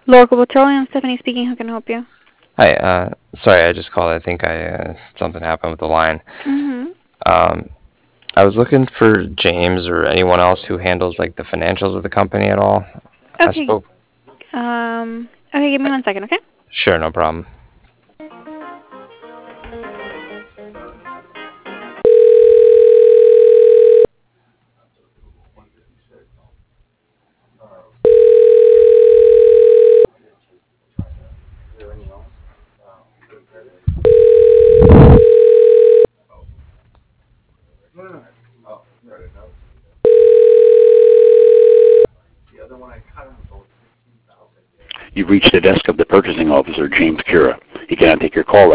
Local Petroleum, Stephanie speaking. How can I help you? Hi, sorry, I just called. I think something happened with the line. Mm-hmm. Um, I was looking for James or anyone else who handles like the financials of the company at all. I Okay. spoke. Okay, give me 1 second, okay? Sure, no problem. You've reached the desk of the purchasing officer, James Cura. He cannot take your call right